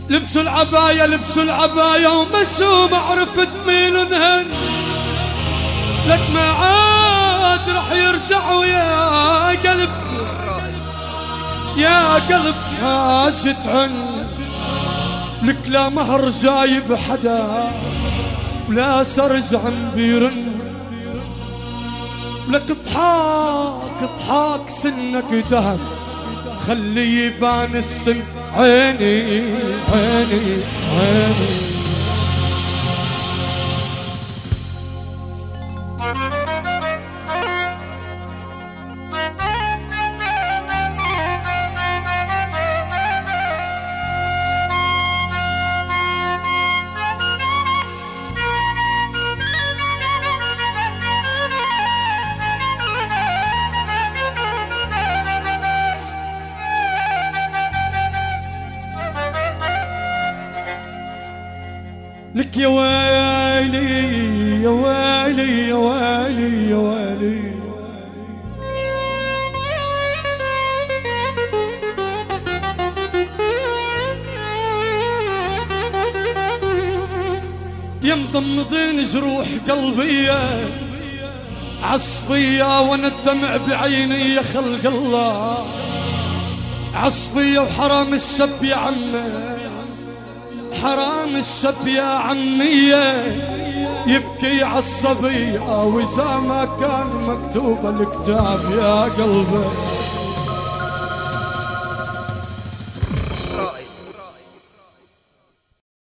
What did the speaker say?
لبسوا العباية لبسوا العباية ومشوا ما عرفت مين انهن، لك ما عاد رح يرجعوا يا قلب يا قلب حاشت عن لك لا مهر جايب حدا ولا سرج عم بيرن، لك اضحاك اضحاك سنك دهب خلي يبان السن عيني عيني عيني. لك يا ويلي يا ويلي يا ويلي يا ويلي، يا مضمضين جروح قلبي عصبية وانا الدمع بعيني يا خلق الله، عصبية وحرام الشب يا عمي حرام الشب يا عمي يبكي عالصبية وإذا ما كان مكتوب الكتاب يا قلبي.